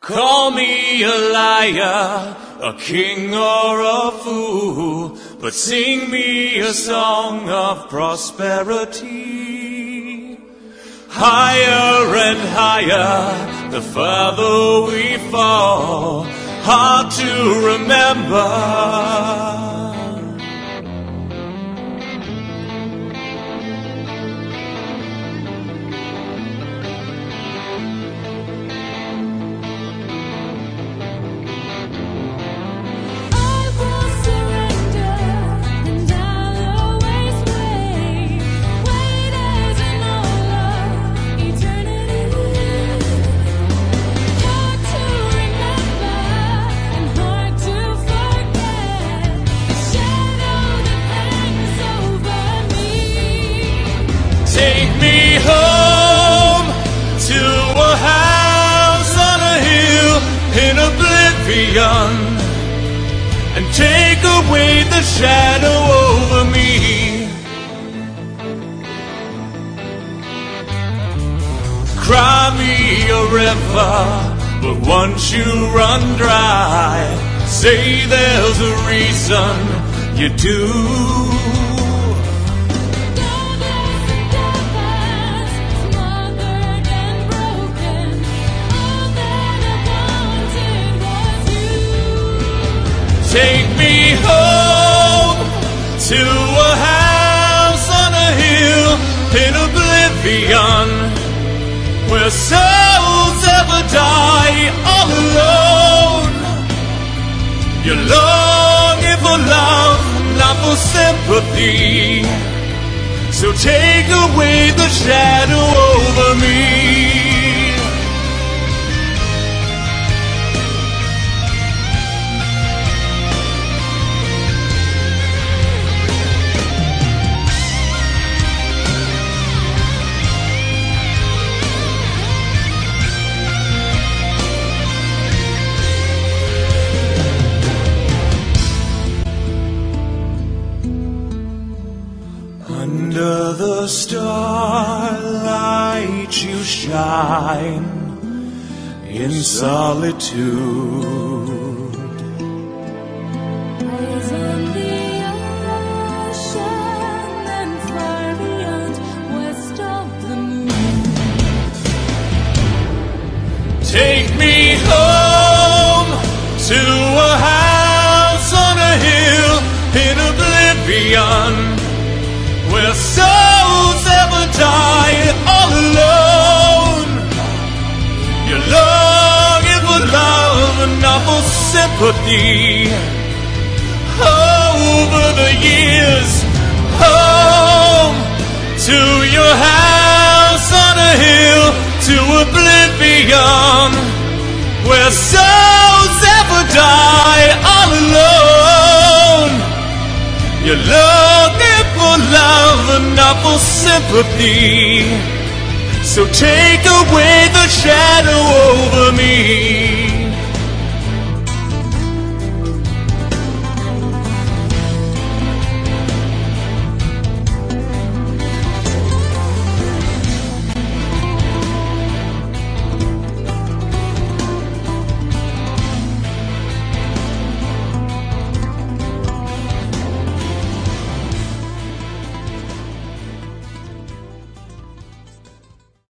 Call me a liar, a king or a fool, but sing me a song of prosperity. Higher and higher, the further we fall, hard to remember. Take me home to a house on a hill in oblivion, and take away the shadow over me. Cry me a river, but once you run dry, say there's a reason you do. Take me home to a house on a hill in oblivion, where souls ever die all alone. You're longing for love, not for sympathy, so take away the shadow over me. Under the starlight you shine in solitude. Eyes on the ocean and far beyond, west of the moon. Take me home to a house on a hill in oblivion, where souls ever die all alone. You're longing for love and not for sympathy. Over the years, home to your house on a hill, to oblivion, where souls ever die all alone. You're looking for love and not for sympathy, so take away the shadow over me.